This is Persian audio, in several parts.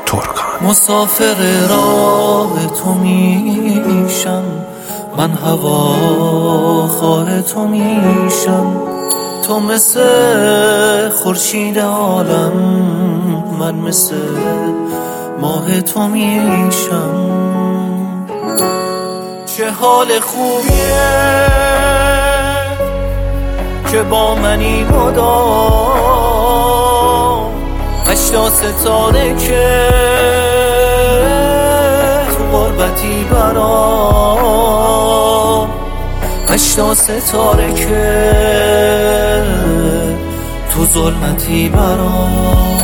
ترکان. مسافر راه تو میشم، من هواخواه تو میشم. تو مثل خورشید عالم، من مثل ماه تو میشم. چه حال خوبیه که با منی مدام، 8 ستاره که تو غربتی برام، 8 ستاره که تو ظلمتی برام.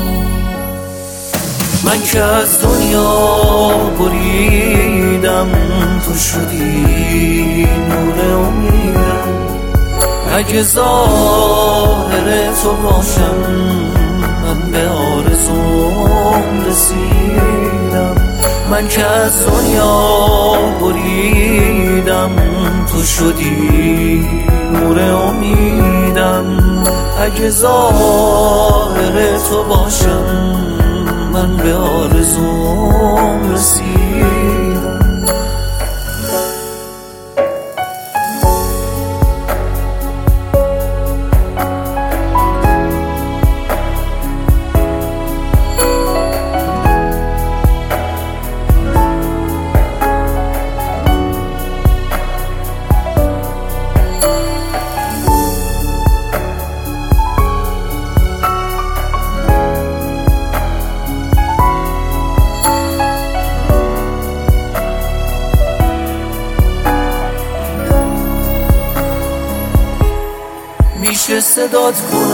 من که از دنیا بریدم، تو شدی نور امیدم. اگه ظاهر تو باشم، من به آرزوم رسیدم. من که از دنیا بریدم، تو شدی نور امیدم. اگه ظاهر تو باشم، من به آرزوم رسیدم. میشه صدات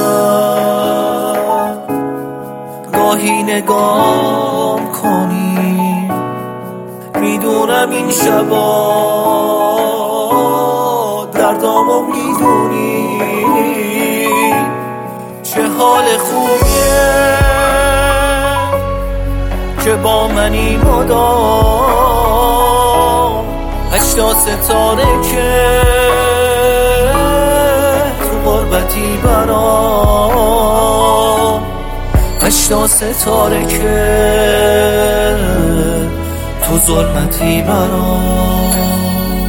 کنم، گاهی نگام کنی. میدونم این شبا دردامو میدونی. چه حال خوبیه که با منی مدام، 8 ستاره که غربتی برام، 8 ستاره که تو ظلمتی برام.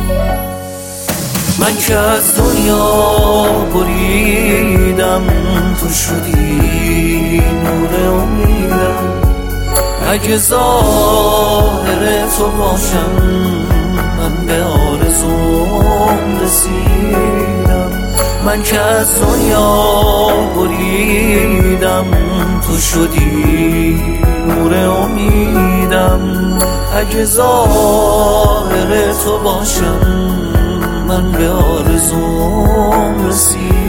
من که از دنیا بریدم، تو شدی نور امیدم. اگه ظاهر تو باشم، من به آرزوم رسیدم. من که از دنیا بریدم، تو شدی نور امیدم. اگه ظاهر تو باشم، من به آرزوم رسیدم.